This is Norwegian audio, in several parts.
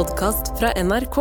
podcast fra NRK.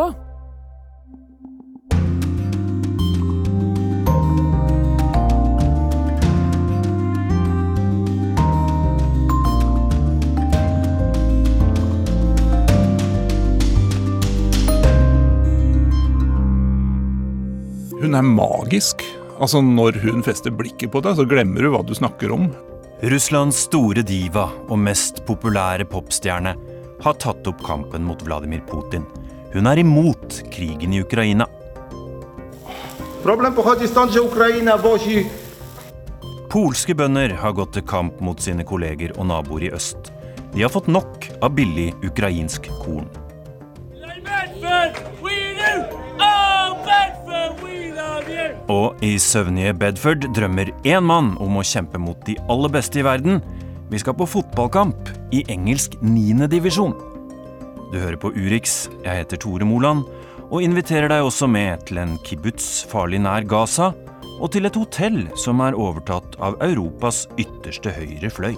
Hun magisk. Altså, når hun fester blikket på deg, så glemmer du hva du snakker om. Russlands store diva og mest populære popstjerne har tatt opp kampen mot Vladimir Putin. Hun imot krigen I Ukraina. Problem pochodzi stąd, że Ukraina wozi. Polske bønder har gått til kamp mot sine kolleger og naboer I øst. De har fått nok av billig ukrainsk korn. Og I søvnige Bedford drømmer en mann om å kjempe mot de aller beste I verden. Vi skal på fotballkamp I engelsk 9. divisjon. Du hører på Urix, jeg heter Tore Moland, og inviterer deg også med til en kibbutz farlig nær Gaza, og til et hotell som overtatt av Europas ytterste høyre fløy.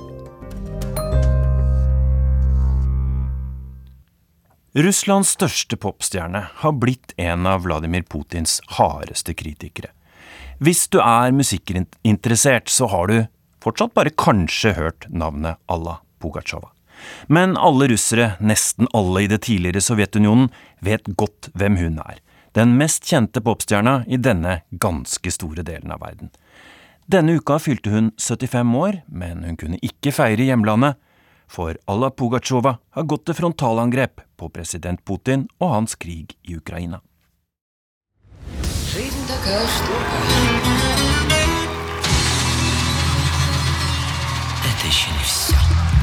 Russlands største popstjerne har blitt en av Vladimir Putins hardeste kritikere. Hvis du musikkinteressert, så har du fortsatt bare kanskje hørt navnet Alla Pugacheva. Men alle russere, nesten alle I det tidligere Sovjetunionen, vet godt hvem hun Den mest kjente popstjerna I denne ganske store delen av verden. Denne uka fylte hun 75 år, men hun kunne ikke feire hjemlandet, for Alla Pugacheva har gått til frontalangrep på president Putin og hans krig I Ukraina. Жизнь такая штука. Это еще не все.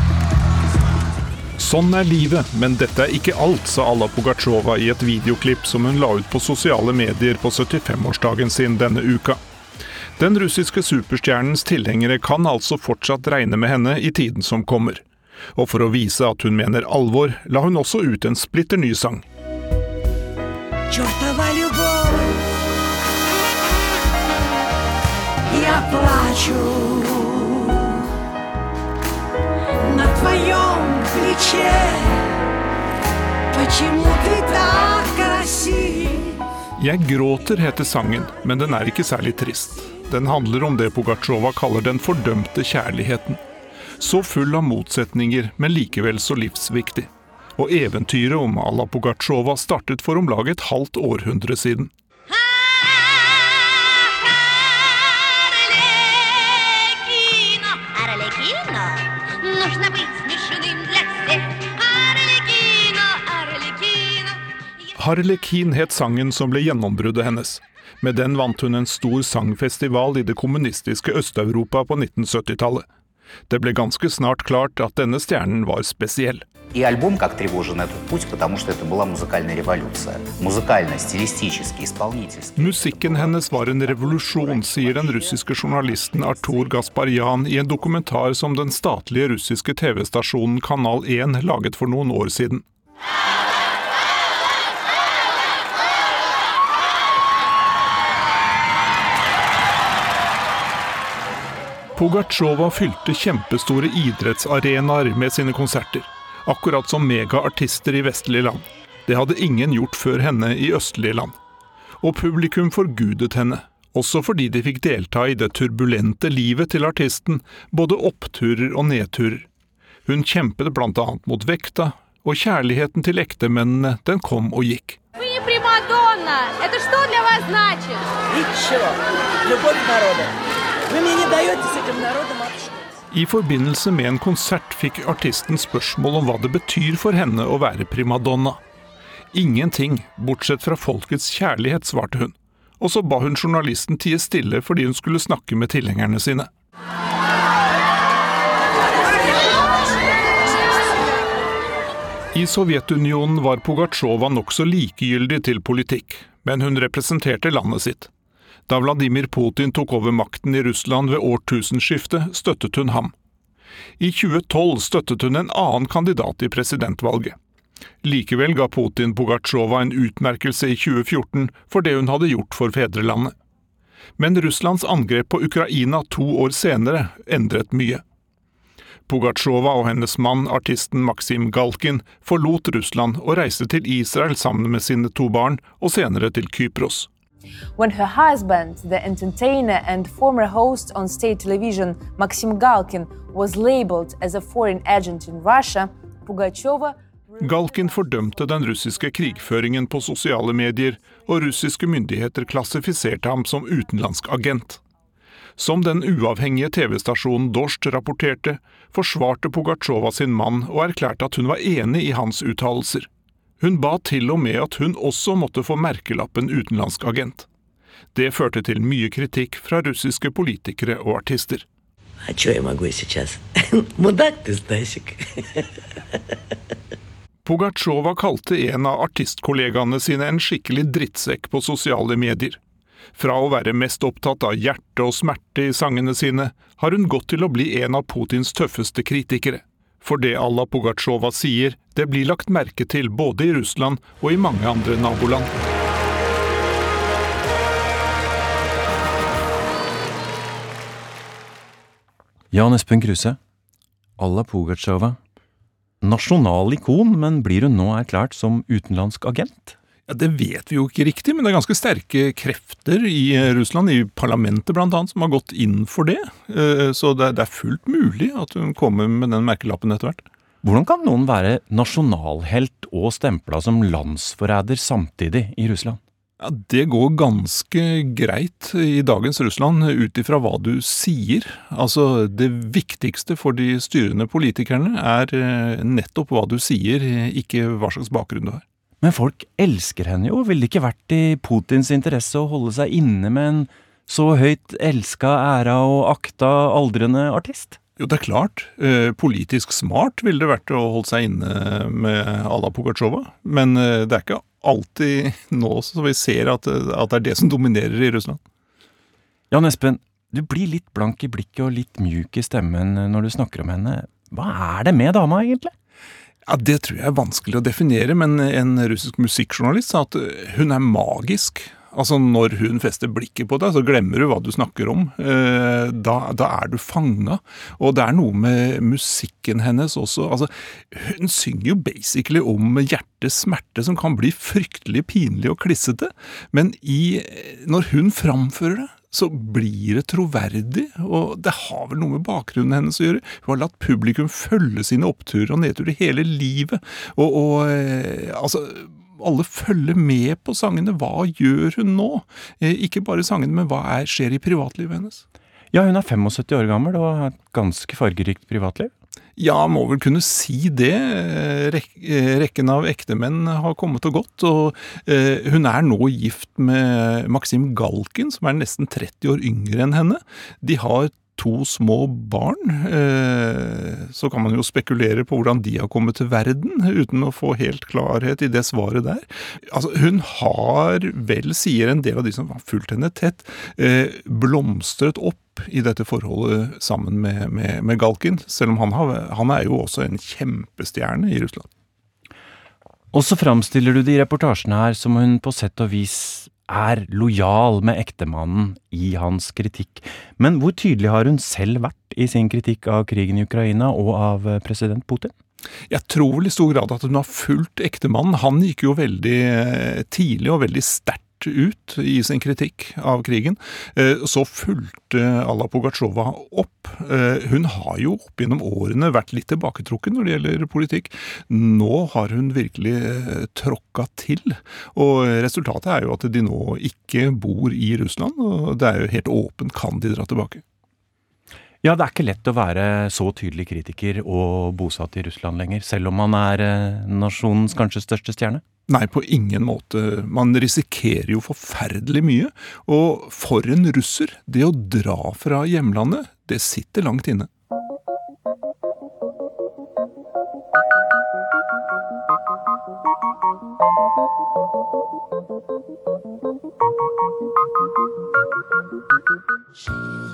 Sånn livet, men dette ikke alt, sa Alla Pugacheva I et videoklipp som hun la ut på sosiale medier på 75-årsdagen sin denne uka. Den russiske superstjernens tilhengere kan altså fortsatt regne med henne I tiden som kommer. Og for å vise at hun mener alvor, la hun også ut en splitter ny sang. Чёртова любовь, я плачу на твоем плече. Почему ты так красив? Jeg gråter heter sangen, men den ikke særlig trist. Den handler om det Pugacheva kaller den fordømte kjærligheten. Så full av motsetninger, men likevel så livsviktig. Og eventyret om Alla Pugacheva startet for om lag et halvt århundre siden. Harlekin het sangen som ble gjennombruddet hennes. Med den vant hun en stor sangfestival I det kommunistiske Øst-Europa på 1970-tallet. Det ble ganske snart klart at denne stjernen var spesiell. И альбом как тревожен этот путь, потому что это была музыкальная революция. Музыкально, стилистически, исполнительски. Musikken hennes var en revolusjon, sier den russiske journalisten Artur Gasparyan I en dokumentar som den statlige russiske TV-stasjonen Kanal 1 laget for noen år siden. Pugacheva fylte kjempestore idrettsarenaer med sine konserter, akkurat som megaartister I vestlige land. Det hadde ingen gjort før henne I østlige land. Og publikum forgudet henne, også fordi de fikk delta I det turbulente livet til artisten, både oppturer og nedturer. Hun kjempet blant annet mot vekta, og kjærligheten til ektemennene, den kom og gikk. Вы не примадонна! Это что для вас значит? Ничего, любовь народа. Вы мне не даете с этим народом общаться. I forbindelse med en konsert fikk artisten spørsmål om hva det betyr for henne å være primadonna. Ingenting, bortsett fra folkets kjærlighet, svarte hun. Og så ba hun journalisten tie stille fordi hun skulle snakke med tilhengerne sine. I Sovjetunionen var Pugacheva nok så likegyldig til politikk, men hun representerte landet sitt. Da Vladimir Putin tok over makten I Russland ved årtusenskiftet, støttet hun ham. I 2012 støttet hun en annen kandidat I presidentvalget. Likevel ga Putin Pugacheva en utmerkelse I 2014 for det hun hadde gjort for fedrelandet. Men Russlands angrep på Ukraina 2 år senere endret mye. Pugatsjova og hennes mann, artisten Maksim Galkin, forlot Russland og reiste til Israel sammen med sine 2 barn, og senere til Kypros. When her husband, the entertainer and former host on state television, Maxim Galkin, was labeled as a foreign agent in Russia, Pugatsjova... Galkin fordømte den russiske krigføringen på sosiale medier, og russiske myndigheter klassifiserte ham som utenlandsk agent. Som den uavhengige TV-stasjonen Dost rapporterte, forsvarte Pugatsjova sin mann og erklærte at hun var enig i hans uttalelser. Hun ba til og med at hun også måtte få merkelappen utenlandsk agent. Det førte til mye kritikk fra russiske politikere og artister. А что я могу сейчас? Мудак ты, Стасик. Pugatsjova kalte en av artistkollegaene sine en skikkelig drittsekk på sosiale medier. Fra å være mest opptatt av hjerte og smerte i sangene sine, har hun gått til å bli en av Putins tøffeste kritikere. For det Alla Pugatsjova sier, det blir lagt merke til både i Russland og i mange andre naboland. Jan Espen Kruse, Alla Pugatsjova. Nasjonal ikon, men blir hun nå erklært som utenlandsk agent? Ja, det vet vi jo ikke riktig, men det er ganske sterke krefter i Russland, i parlamentet blant annet, som har gått inn for det. Så det er fullt mulig at hun kommer med den merkelappen etter hvert. Hvordan kan noen være nasjonalhelt og stempla som landsforræder samtidig i Russland? Ja, det går ganske greit i dagens Russland ut ifra hva du sier. Altså, det viktigste for de styrende politikerne er nettopp hva du sier, ikke hva slags bakgrunn du har. Men folk elsker henne jo. Ville det ikke vært i Putins interesse å holde seg inne med en så høyt elska, æra og akta aldrende artist? Jo, det er klart. Politisk smart ville det vært å holde seg inne med Alla Pugatsjova. Men det er ikke alltid nå så vi ser at det er det som dominerer i Russland. Jan Espen, du blir litt blank i blikket og litt mjuk i stemmen når du snakker om henne. Hva er det med dama egentlig? Ja, det tror jeg er vanskelig å definere, men en russisk musikkjournalist sa at hun er magisk. Altså, når hun fester blikket på deg, så glemmer du hva du snakker om. Da er du fanget. Og det er noe med musikken hennes også. Altså, hun synger jo basically om hjertets smerte som kan bli fryktelig pinlig og klissete. Men når hun framfører det, så blir det troverdig, og det har vel noe med bakgrunnen hennes å gjøre. Hun har latt publikum følge sine oppturer og nedturer hele livet, altså, alle følger med på sangene. Hva gjør hun nå? Ikke bare sangene, men hva skjer i privatlivet hennes? Ja, hun er 75 år gammel og har et ganske fargerikt privatliv. Ja, må vel kunne si det. Rekken av ektemenn har kommet og gått, og hun er nå gift med Maxim Galkin, som er nesten 30 år yngre enn henne. De har 2 små barn. Så kan man jo spekulere på hvordan de har kommet til verden, uten å få helt klarhet i det svaret der. Altså, hun har vel, sier en del av de som har fulgt henne tett, blomstret opp i dette forholdet sammen med Galkin, selv om han er jo også en kjempestjerne i Russland. Og så framstiller du det i reportasjen her som hun på sett og vis er lojal med ektemannen i hans kritikk. Men hvor tydelig har hun selv vært i sin kritikk av krigen i Ukraina og av president Putin? Jeg tror vel i stor grad at hun har fulgt ektemannen. Han gikk jo veldig tidlig og veldig sterkt ut i sin kritikk av krigen. Så fulgte Alla Pugatsjova opp. Hun har jo opp gjennom årene vært litt tilbaketrukken når det gjelder politikk. Nå har hun virkelig tråkket til, og resultatet er jo at de nå ikke bor i Russland, og det er jo helt åpent, kan de dra tilbake. Ja, det er ikke lett å være så tydelig kritiker og bosatt i Russland lenger, selv om man er nasjonens kanskje største stjerne. Nei, på ingen måte. Man risikerer jo forferdelig mye, og for en russer, det å dra fra hjemlandet, det sitter langt inne.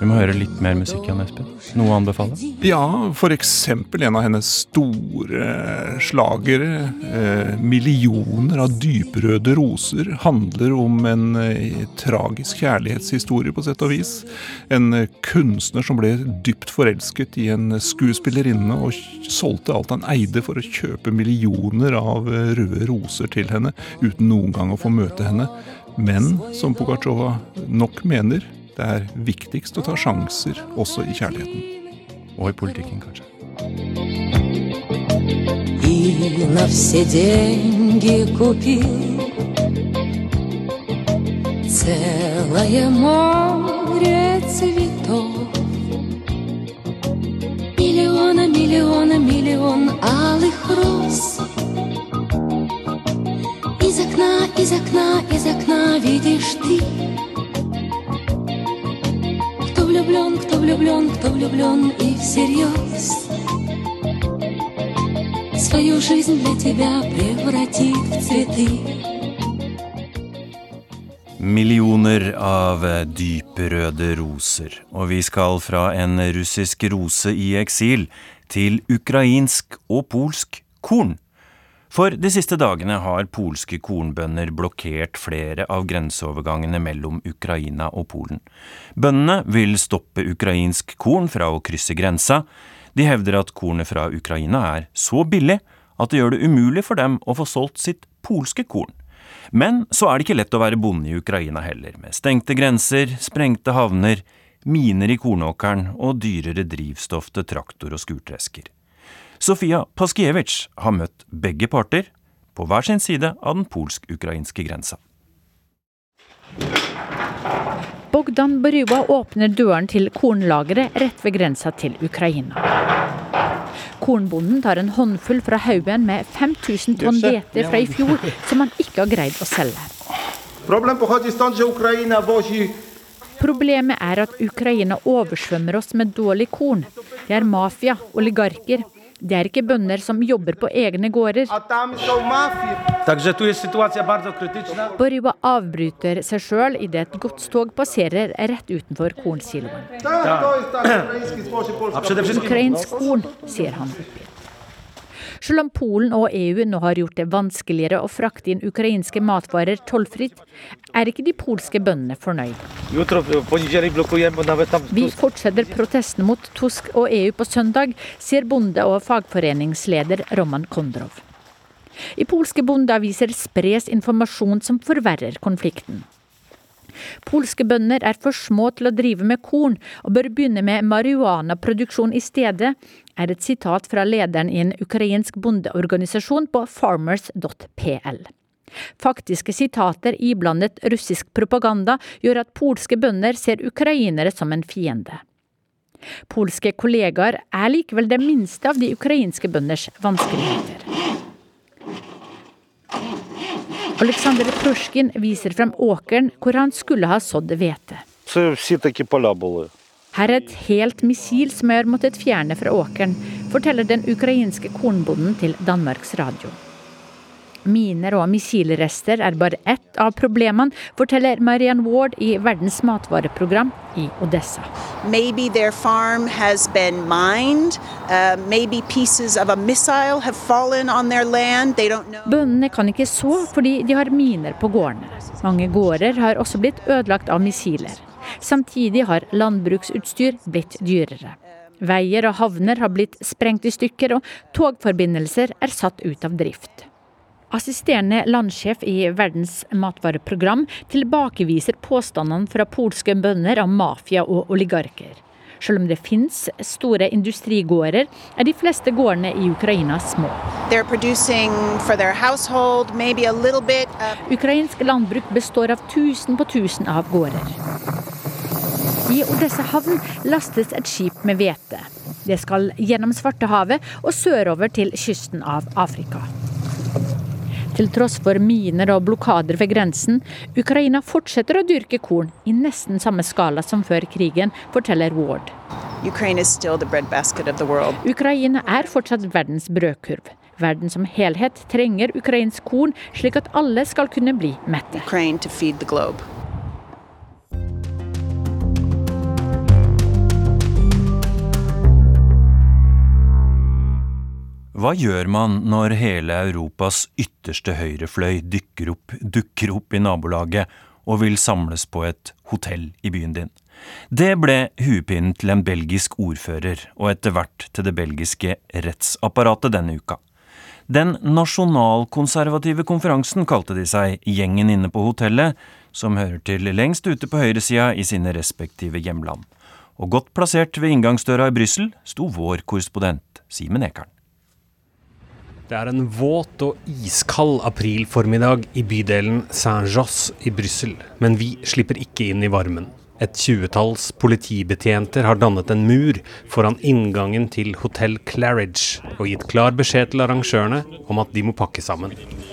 Vi må høre litt mer musikk, Jan Espen. Noe å anbefale? Ja, for eksempel en av hennes store slagere, millioner av dyprøde roser, handler om en tragisk kjærlighetshistorie på sett og vis. En kunstner som ble dypt forelsket i en skuespillerinne og solgte alt han eide for å kjøpe millioner av røde roser til henne, uten noen gang å få møte henne. Men, som Pugačova nok mener, det viktigst å ta sjanser også i kjærligheten. Og i politikken, kanskje. И на все деньги купил целое море цветов. Миллион алых роз. Из окна видишь ты. Кто влюблен и всерьез свою жизнь для тебя превратит в цветы. Millioner av dyperøde roser, og vi skal fra en russisk rose i eksil til ukrainsk og polsk korn. For de siste dagene har polske kornbønder blokkert flere av grenseovergangene mellom Ukraina og Polen. Bøndene vil stoppe ukrainsk korn fra å krysse grensa. De hevder at kornet fra Ukraina så billig at det gjør det umulig for dem å få solgt sitt polske korn. Men så det ikke lett å være bonde i Ukraina heller, med stengte grenser, sprengte havner, miner i kornåkeren og dyrere drivstoff til traktor og skurtresker. Sofia Paskiewicz har møtt begge parter på hver sin side av den polsk-ukrainske grensa. Bogdan Boryva åpner døren til kornlageret rett ved grensa til Ukraina. Kornbonden tar en håndfull fra haugen med 5000 tonn hvete fra i fjor som han ikke har greid å selge. Problemet at Ukraina oversvømmer oss med dårlig korn. Det mafia, oligarker. Det ikke bønder som jobber på egne gårder. Boryva avbryter seg selv i det et godstog passerer rett utenfor kornsiloen. Ukrainsk korn, sier han oppgitt. Selv om Polen og EU nå har gjort det vanskeligere å frakte inn ukrainske matvarer tollfritt, ikke de polske bøndene fornøyd. Vi fortsetter protestene mot Tusk og EU på søndag, sier bonde- og fagforeningsleder Roman Kondrov. I polske bondeaviser spres informasjon som forverrer konflikten. Polske bønder for små til å drive med korn og bør begynne med marihuana-produksjon i stedet, et sitat fra lederen i en ukrainsk bondeorganisasjon på farmers.pl. Faktiske sitater iblandet russisk propaganda gjør at polske bønder ser ukrainere som en fiende. Polske kollegaer likevel det minste av de ukrainske bønders vanskeligheter. Alexander Prushkin viser frem åkeren hvor han skulle ha sådd hvete. Her et helt missil som har måttet fjerne fra åkeren, forteller den ukrainske kornbonden til Danmarks Radio. Miner og missilrester bare ett av problemene, forteller Marianne Ward i Verdens matvareprogram i Odessa. Maybe their farm has been mined, maybe pieces of a missile have fallen on their land, they don't know. Bøndene kan ikke så fordi de har miner på gårdene. Mange gårder har også blitt ødelagt av missiler. Samtidig har landbruksutstyr blitt dyrere. Veier og havner har blitt sprengt i stykker, og togforbindelser satt ut av drift. Assisterende landsjef i Verdens matvareprogram tilbakeviser påstandene fra polske bønder om mafia og oligarker. Selv om det finnes store industrigårder, de fleste gårdene i Ukraina små. Ukrainsk landbruk består av 1000 på 1000 av gårder. I Odessa havn lastes et skip med hvete. Det skal gjennom Svartehavet og sørover til kysten av Afrika. Til tross for miner og blokader ved grensen, Ukraina fortsetter å dyrke korn i nesten samme skala som før krigen, forteller Ward. Ukraina fortsatt verdens brødkurv. Verden som helhet trenger ukrainsk korn, slik at alle skal kunne bli mette. hva gjør man når hele Europas ytterste høyrefløy dukker opp I nabolaget og vil samles på et hotell I byen din? Det ble huepinnen til en belgisk ordfører og etter hvert til det belgiske rettsapparatet denne uka. Den nasjonalkonservative konferansen kalte de seg gjengen inne på hotellet, som hører til lengst ute på høyresida I sine respektive hjemland. Og godt plassert ved inngangsdøra I Bryssel sto vår korrespondent Simen Ekern. Det en våt og iskald aprilformiddag I bydelen Saint-Josse I Bryssel, men vi slipper ikke inn I varmen. Et 20-talls politibetjenter har dannet en mur foran inngangen til Hotel Claridge og gitt klar beskjed til arrangørene om at de må pakke sammen.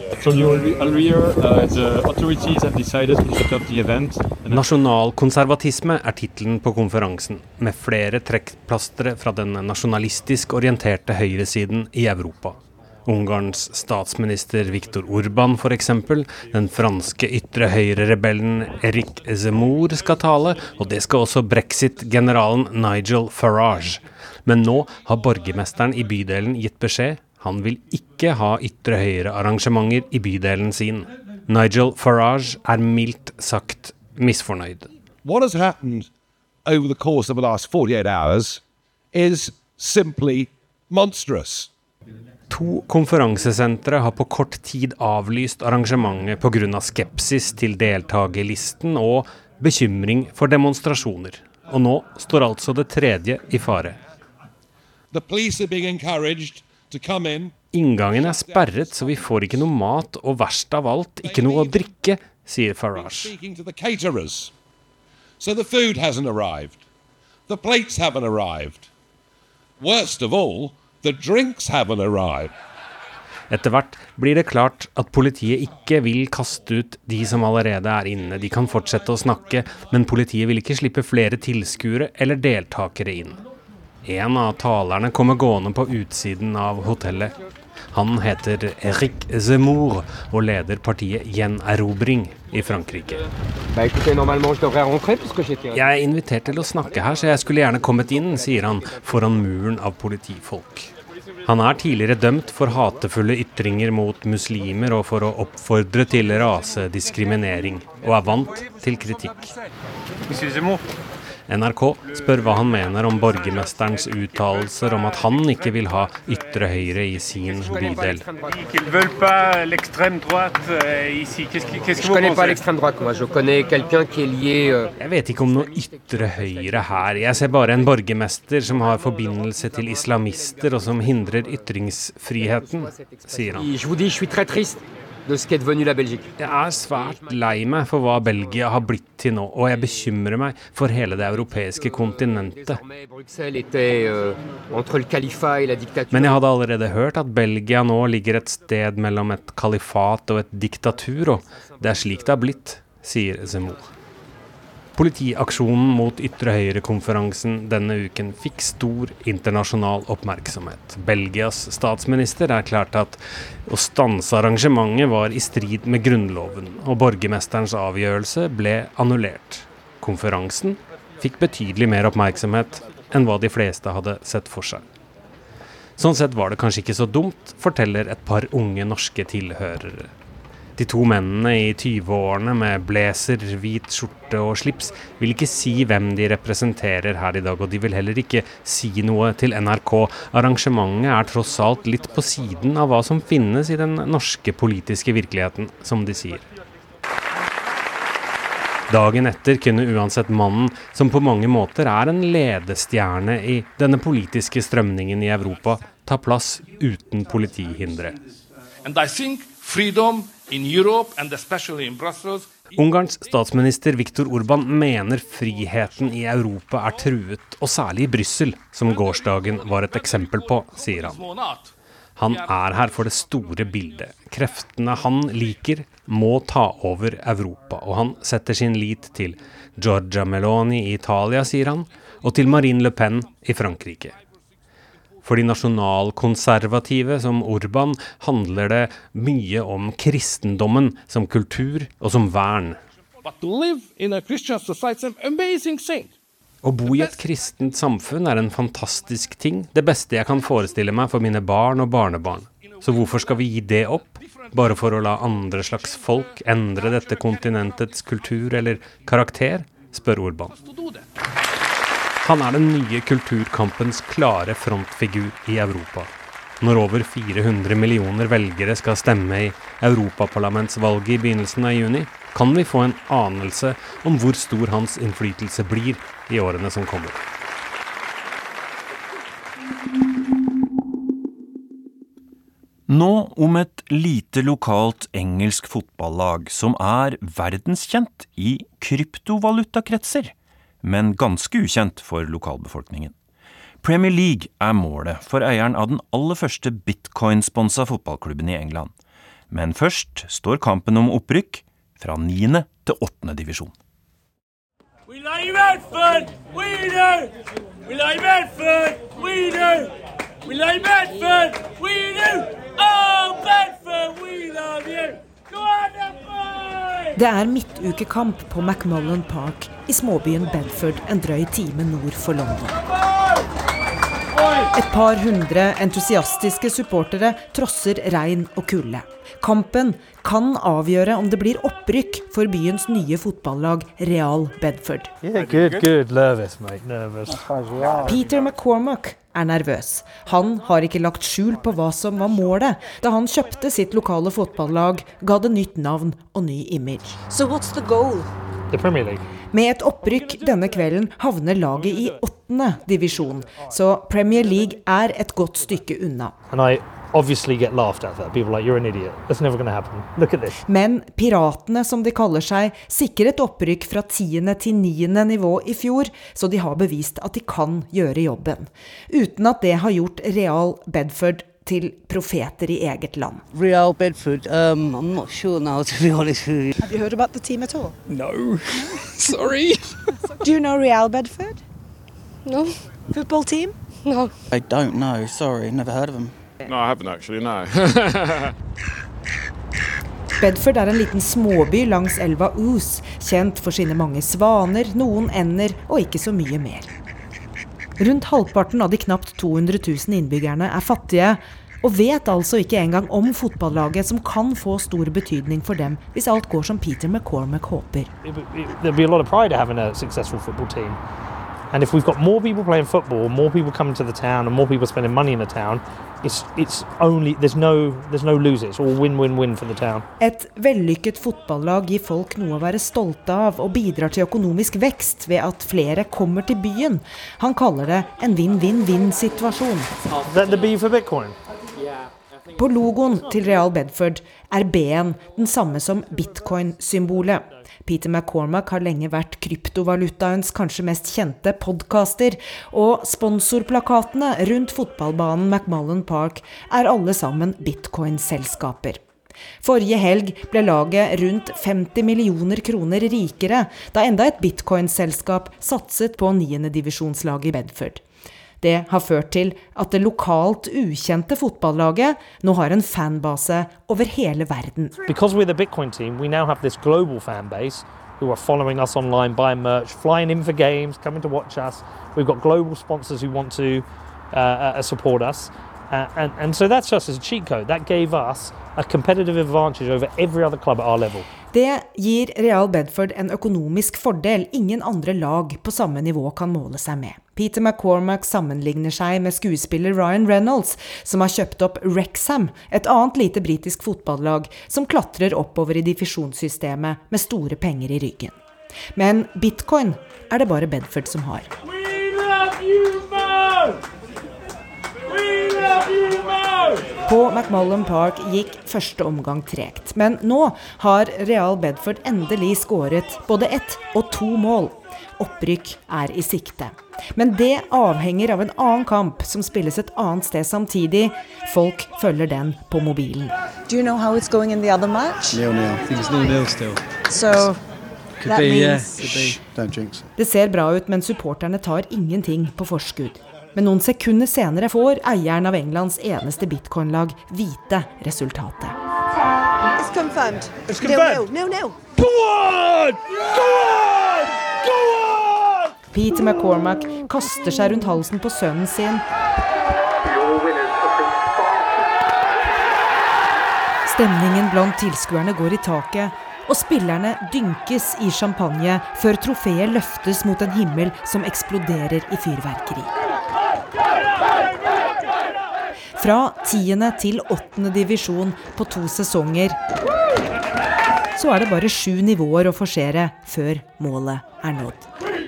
Nasjonalkonservatisme titelen på konferansen, med flere trekkplastre fra den nasjonalistisk orienterte høyresiden I Europa. Ungarns statsminister Viktor Orban for eksempel, den franske ytre høyre-rebellen Eric Zemmour skal tale, og det skal også Brexit-generalen Nigel Farage. Men nå har borgermesteren I bydelen gitt beskjed. Han vil ikke ha ytre høyre-arrangementer I bydelen sin. Nigel Farage mildt sagt misfornøyd. What has happened over the course of the last 48 hours is simply monstrous. 2 konferansesentre har på kort tid avlyst arrangementet på grunn av skepsis til deltagerlisten og bekymring for demonstrasjoner. Og nå står altså det tredje I fare. Inngangen sperret, så vi får ikke noe mat, og verst av alt, ikke noe å drikke, sier Farage. So the food hasn't arrived. The plates haven't arrived. Worst of all, the drinks haven't arrived. Etter hvert blir det klart at politiet ikke vil kaste ut de som allerede inne. De kan fortsette å snakke, men politiet vil ikke slippe flere tilskuere eller deltakere inn. En av talerne kommer gående på utsiden av hotellet. Han heter Eric Zemmour og leder partiet Gjenerobring I Frankrike. Jeg invitert til å snakke her, så jeg skulle gjerne kommet inn, sier han foran muren av politifolk. Han tidligere dømt for hatefulle ytringer mot muslimer og for å oppfordre til rasediskriminering, og vant til kritikk. NRK spør hva han mener om borgermesterens uttalelser om at han ikke vil ha ytre høyre I sin bydel. Jeg vet ikke om noe ytre høyre her. Jeg ser bare en borgermester som har forbindelse til islamister og som hindrer ytringsfriheten, sier han. Jeg svært lei meg for hva Belgia har blitt til nå, og jeg bekymrer meg for hele det europeiske kontinentet. Men jeg hadde allerede hørt at Belgia nå ligger et sted mellom et kalifat og et diktatur, og det slik det har blitt, sier Zemmour. Politiaksjonen mot ytre høyre-konferansen denne uken fikk stor internasjonal oppmerksomhet. Belgias statsminister erklærte at å stanse arrangementet var I strid med grunnloven, og borgermesterens avgjørelse ble annullert. Konferansen fikk betydelig mer oppmerksomhet enn hva de fleste hadde sett for seg. Sånn sett var det kanskje ikke så dumt, forteller et par unge norske tilhørere. De 2 mennene I 20-årene med blazer, hvit skjorte og slips vil ikke si hvem de representerer her I dag, og de vil heller ikke si noe til NRK. Arrangementet tross alt litt på siden av hva som finnes I den norske politiske virkeligheten, som de sier. Dagen etter kunne uansett mannen, som på mange måter en ledestjerne I denne politiske strømningen I Europa, ta plass uten politihindre. And I think freedom in Europe and especially in Brussels. Ungarns statsminister Viktor Orban mener friheten I Europa truet, og særlig I Bryssel, som gårsdagen var et eksempel på, sier han. Han her for det store bildet. Kreftene han liker må ta over Europa, og han setter sin lit til Giorgia Meloni I Italia, sier han, og til Marine Le Pen I Frankrike. For de nasjonalkonservative som Orban handler det mye om kristendommen som kultur og som vern. But to live in a Christian society is an amazing thing. Å bo I et kristent samfunn en fantastisk ting. Det beste jeg kan forestille meg for mine barn og barnebarn. Så hvorfor skal vi gi det opp? Bare for å la andre slags folk endre dette kontinentets kultur eller karakter? Spør Orban. Han den nye kulturkampens klare frontfigur I Europa. Når over 400 millioner velgere skal stemme I Europaparlamentsvalget I begynnelsen av juni, kan vi få en anelse om hvor stor hans innflytelse blir I årene som kommer. Nå om et lite lokalt engelsk fotballag som verdenskjent I kryptovalutakretser, men ganske ukjent for lokalbefolkningen. Premier League målet for eieren av den aller første Bitcoin-sponsa fotballklubben I England. Men først står kampen om opprykk fra 9. til 8. divisjon. We like Bedford! We do! We like Bedford! We do! We like Bedford! We do! Oh, Bedford, we love you! Go on, boy! Det midtukekamp på McMullen Park I småbyen Bedford en drøy time nord for London. Et par hundre entusiastiske supportere trosser regn og kulde. Kampen kan avgjøre om det blir opprykk for byens nye fotballag Real Bedford. Yeah, good. Nervous, mate. Nervous. Peter McCormack nervøs. Han har ikke lagt skjul på hva som var målet da han kjøpte sitt lokale fotballag, ga det nytt navn og ny image. So what's the goal? The Premier League. Med et opprykk denne kvelden havner laget I 8. divisjon, så Premier League et godt stykke unna. And I obviously get laughed at that. People are like, you're an idiot. That's never going to happen. Look at this. Men piratene, som de kaller seg, sikret opprykk fra 10. til 9. nivå I fjor, så de har bevist at de kan gjøre jobben. Uten at det har gjort Real Bedford til profeter I eget land. Real Bedford, I'm not sure now, to be honest with you. Have you heard about the team at all? No. Sorry. Do you know Real Bedford? No. Football team? No. I don't know, sorry, never heard of them. No, I haven't actually, no. Bedford en liten småby langs elva Ouse, kjent for sine mange svaner, noen ender og ikke så mye mer. Rundt halvparten av de knapt 200 000 innbyggerne fattige, og vet altså ikke engang om fotballaget som kan få stor betydning for dem hvis alt går som Peter McCormack håper. There'll be a lot of pride having a successful football team. And if we've got more people playing football, more people coming to the town and more people spending money in the town, it's only there's no losers. It's all win for the town. Et vellykket fotballag gir folk noe å være stolte av og bidrar til økonomisk vekst ved at flere kommer til byen. Han kaller det en win-win-win-situasjon. The B for Bitcoin. På logoen til Real Bedford B-en den samme som Bitcoin-symbolet. Peter McCormack har lenge vært kryptovalutaens kanskje mest kjente podcaster, og sponsorplakatene rundt fotballbanen McMullen Park alle sammen Bitcoin-selskaper. Forrige helg ble laget rundt 50 millioner kroner rikere, da enda et Bitcoin-selskap satset på 9. divisjonslag I Bedford. Det har ført til at det lokalt ukjente fotballaget nå har en fanbase over hele verden. Because we're the Bitcoin team, we now have this global fan base who are following us online, buying merch, flying in for games, coming to watch us. We've got global sponsors who want to support us. And so that's just as a cheat code. That gave us a competitive advantage over every other club at our level. Det gir Real Bedford en økonomisk fordel ingen andre lag på samme nivå kan måle seg med. Peter McCormack sammenligner seg med skuespiller Ryan Reynolds, som har kjøpt opp Wrexham, et annet lite britisk fotballag som klatrer oppover I divisjonssystemet med store penger I ryggen. Men Bitcoin det bare Bedford som har. We love you more! We love you more! På McMullen Park gikk første omgang tregt, men nå har Real Bedford endelig skåret både 1 og 2 mål. Opprykk I sikte. Men det avhenger av en annen kamp som spilles et annet sted samtidig. Folk følger den på mobilen. Do you know how it's going in the other match? 0-0. I think it's 0-0 still. So could be, means... Could be. Don't jinx it. Det ser bra ut, men supporterne tar ingenting på forskudd. Men noen sekunder senere får eieren av Englands eneste Bitcoin-lag vite resultatet. It's confirmed. It's confirmed. No. Go on! Go on! Go on! Peter McCormack kaster seg rundt halsen på sønnen sin. Stemningen blant tilskuerne går i taket, og spillerne dynkes i champagne før trofeet løftes mot en himmel som eksploderer i fyrverkeri. Fra 10. til 8. divisjon på 2 sesonger, så det bare 7 nivåer å forsere før målet nådd.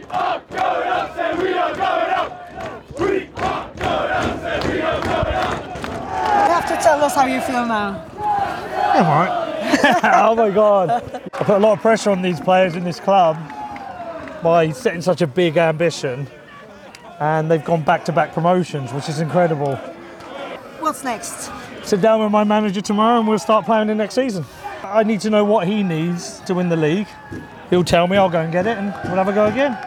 You have to tell us how you feel now. I'm all right. Oh my God. I put a lot of pressure on these players in this club by setting such a big ambition, and they've gone back-to-back promotions, which is incredible. What's next? Sit down with my manager tomorrow and we'll start playing the next season. I need to know what he needs to win the league. He'll tell me, I'll go and get it, and we'll have a go again.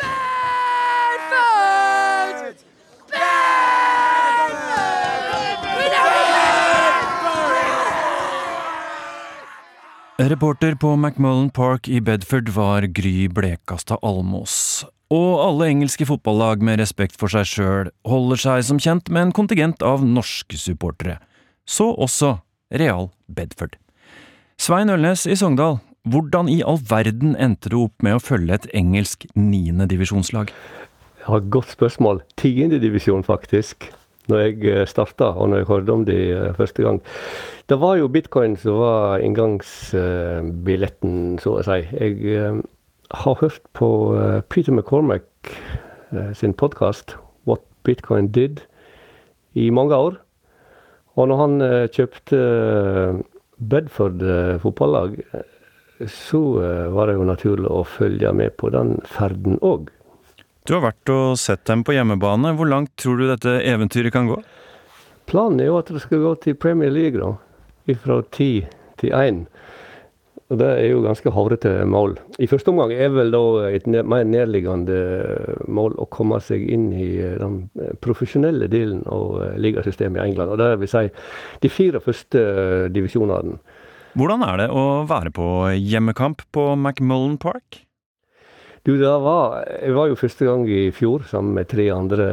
Reporter på McMullen Park i Bedford var Gry Blekastad Almås. Og alle engelske fotballag med respekt for seg selv holder seg som kjent med en kontingent av norske supportere. Så også Real Bedford. Svein Ølnes i Sogndal, hvordan i all verden endte du opp med å følge et engelsk 9. divisjonslag? Ja, godt spørsmål. 10. divisjon faktisk. Når jeg startet, og når jeg hørte om det første gang. Det var jo Bitcoin som var inngangsbilletten, så å si. Jeg har hørt på Peter McCormack sin podcast, What Bitcoin Did, i mange år. Og når han kjøpte Bedford fotballag, så var det jo naturlig å følge med på den ferden også. Du har vært og sett dem på hjemmebane. Hvor langt tror du dette eventyret kan gå? Planen jo at det skal gå til Premier League da, fra 10 til 1. Og det jo ganske hårete mål. I første omgang vel da et mer nærliggende mål å komme seg inn i den profesjonelle delen av ligasystemet i England. Og det vil si de 4 første divisjonene. Hvordan det å være på hjemmekamp på McMullen Park? Du, jeg var jo første gang i fjor sammen med 3 andre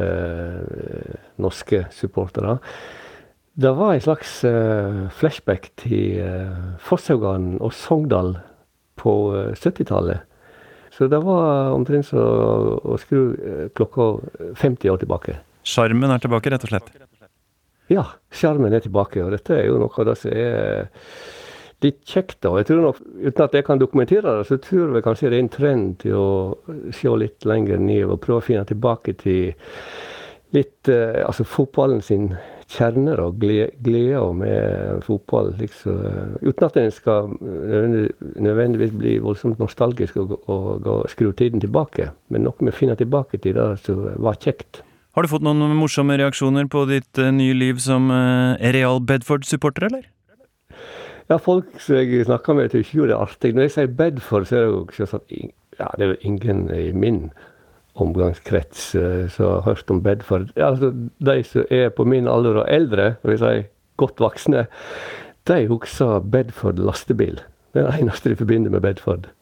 norske supportere. Det var en slags flashback til Fosshaugane og Sogndal på 70-tallet. Så det var omtrent så å skru klokka 50 år tilbake. Charmen tilbake, rett og slett? Ja, charmen tilbake, og dette jo noe av det som litt kjekt da. Jeg tror nok, uten at jeg kan dokumentere det, så tror jeg kanskje det en trend til å se litt lenger ned og prøve å finne tilbake til litt, altså fotballen sin kjerner og glede med fotball, liksom, uten at den skal nødvendigvis bli voldsomt nostalgisk og skru tiden tilbake, men noe med å finne tilbake til det som var kjekt. Har du fått noen morsomme reaksjoner på ditt nye liv som Real Bedford-supporter, eller? Ja, folk som jeg snakker med tror ikke jo det artig. Når jeg sier Bedford, så det jo ikke sånn, ja, det jo ingen i min omgangskrets som har hørt om Bedford. Ja, altså, de som på min alder og eldre, og jeg sier godt voksne, de husker Bedford lastebil. Det det eneste de forbinder med Bedford.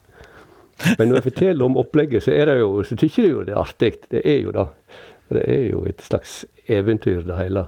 Men når jeg forteller om opplegget, så det jo, så tykker de jo det artig. Det jo da. Det jo et slags eventyr det hele.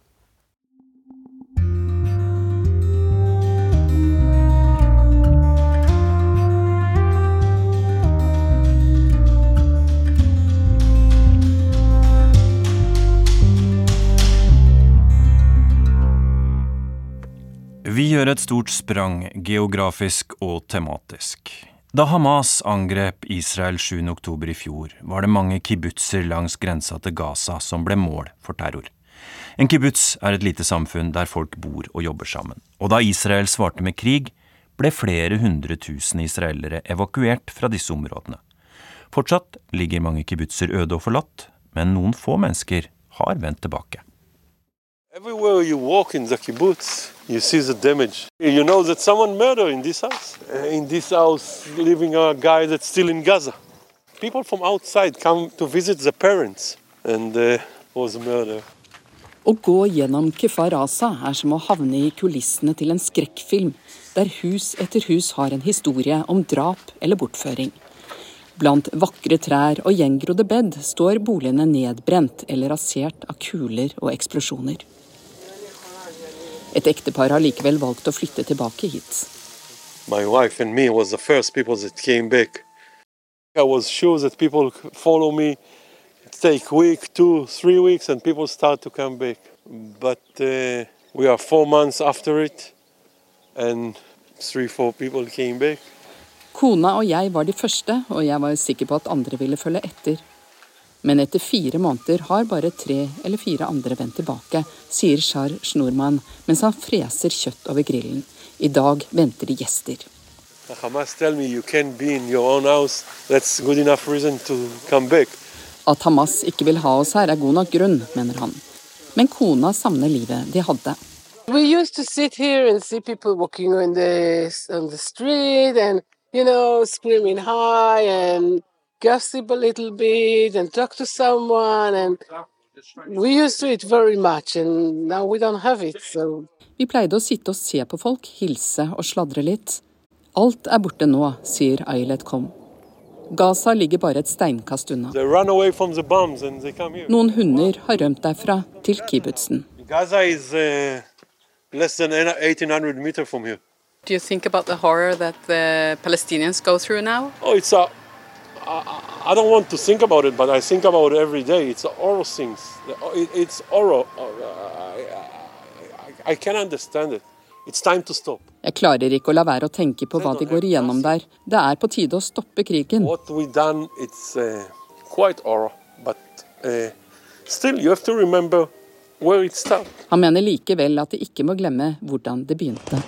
Vi gjør et stort sprang, geografisk og tematisk. Da Hamas angrep Israel 7. oktober i fjor, var det mange kibbutzer langs grensa til Gaza som ble mål for terror. En kibbutz et lite samfunn der folk bor og jobber sammen. Og da Israel svarte med krig, ble flere 100 000 israelere evakuert fra disse områdene. Fortsatt ligger mange kibbutzer øde og forlatt, men noen få mennesker har vendt tilbake. Everywhere you walk in the kibbutz, you see the damage. You know that someone murdered in this house. In this house, living a guy that's still in Gaza. People from outside come to visit the parents, and was a murder. Å gå gjennom Kfar Aza som å havne i kulissene til en skrekkfilm, der hus etter hus har en historie om drap eller bortføring. Blant vakre trær og gjengrodde bed står boligene nedbrent eller rasert av kuler og eksplosjoner. Et ektepar har likevel valgt å flytte tilbake hit. My wife and me was the first people that came back. I was sure that people follow me. It take week, 2, 3 weeks, and people start to come back. But we are 4 months after it, and 3-4 people came back. Kona og jeg var de første, og jeg var sikker på at andre ville følge etter. Men etter 4 måneder har bare 3 eller 4 andre vendt tilbake, sier Shar Shnoorman, mens han freser kjøtt over grillen. I dag venter de gjester. Hamas tell me you can't be in your own house. That's good enough reason to come back. At Hamas ikke vil ha oss her er god nok grunn, mener han. Men kona savner livet de hadde. We used to sit here and see people walking on the street and, screaming high and gossip a little bit and talk to someone. And we used to it very much and now we don't have it, so... Vi pleide å sitte og se på folk, hilse og sladre litt. Alt er borte nå, sier Ailet Kom. Gaza ligger bare et steinkast unna. Noen hunder har rømt derfra til kibbutsen. Gaza is less than 1800 meters from here. Do you think about the horror that the Palestinians go through now? Oh, I don't want to think about it, but I think about it every day. It's horror things. It's horror. I can't understand it. It's time to stop. Jeg klarer ikke å la være å tenke på hva de går igjennom der. Det er på tide å stoppe krigen. What we done, it's quite horror, but still you have to remember where it started. Han mener likevel at de ikke må glemme hvordan det begynte.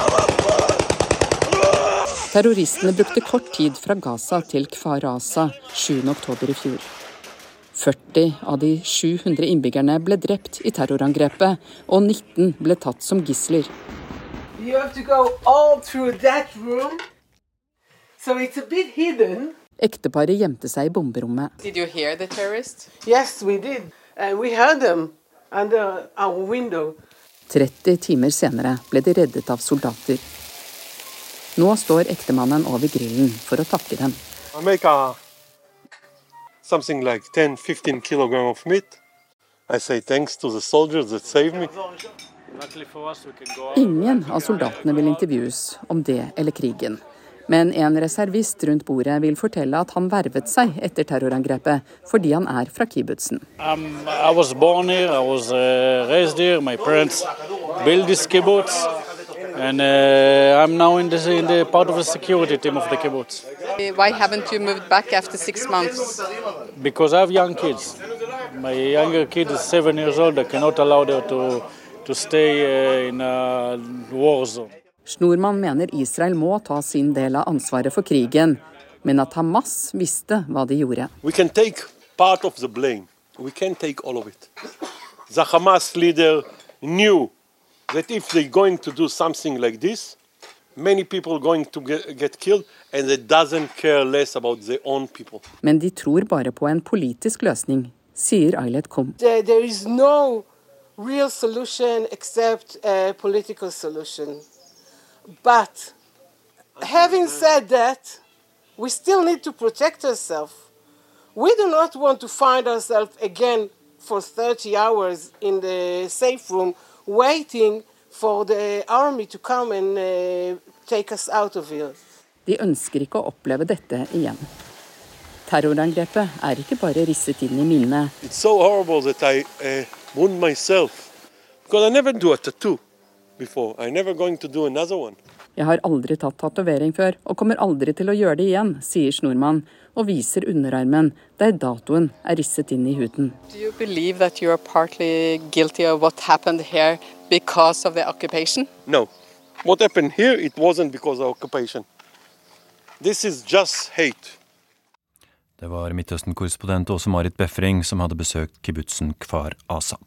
Terroristene brukte kort tid fra Gaza til Kfar Aza 7. oktober i fjor. 40 av de 700 innbyggerne ble drept i terrorangrepet, og 19 ble tatt som gisler. You have to go all through that room, so it's a bit hidden. Ekteparet gjemte seg i bomberommet. Did you hear the terrorists? Yes, we did. And we heard them under our window. 30 timer senere ble de reddet av soldater. Nå står ektemannen over grillen for å takke dem. I make something like 10-15 kilograms of meat. I say thanks to the soldiers that saved me. Ingen av soldatene vil intervjues om det eller krigen. Men en reservist rundt bordet vil fortelle at han vervet seg etter terrorangrepet fordi han er fra kibbutsen. I was born here, I was raised here, my parents built this kibbutz. And I'm now in the part of the security team of the kibbutz. Why haven't you moved back after 6 months? Because I have young kids. My younger kid is 7 years old. I cannot allow them to stay in a war zone. Shnoorman mener Israel må ta sin del av ansvaret for krigen, men at Hamas visste hva de gjorde. We can take part of the blame. We can't take all of it. The Hamas leader knew that if they're going to do something like this, many people are going to get killed, and they doesn't care less about their own people. Men de tror bare på en politisk løsning, sier Ailet Kom. There is no real solution except a political solution. But having said that, we still need to protect ourselves. We do not want to find ourselves again for 30 hours in the safe room waiting for the army to come and take us out of here. De ønsker ikke å oppleve dette igjen. Terrorangrepet er ikke bare risset inn i minnet. It's so horrible that I wound myself because I never do a tattoo before. I never going to do another one. Jeg har aldri tatt tatovering før, og kommer aldri til å gjøre det igjen, sier Shnoorman, og viser underarmen, der datoen er risset inn i huden. Do you believe that you are partly guilty of what happened here because of the occupation? No. What happened here, it wasn't because of occupation. This is just hate. Det var Midtøsten-korrespondent Åse Marit Befring som hadde besøkt kibbutsen Kfar Aza.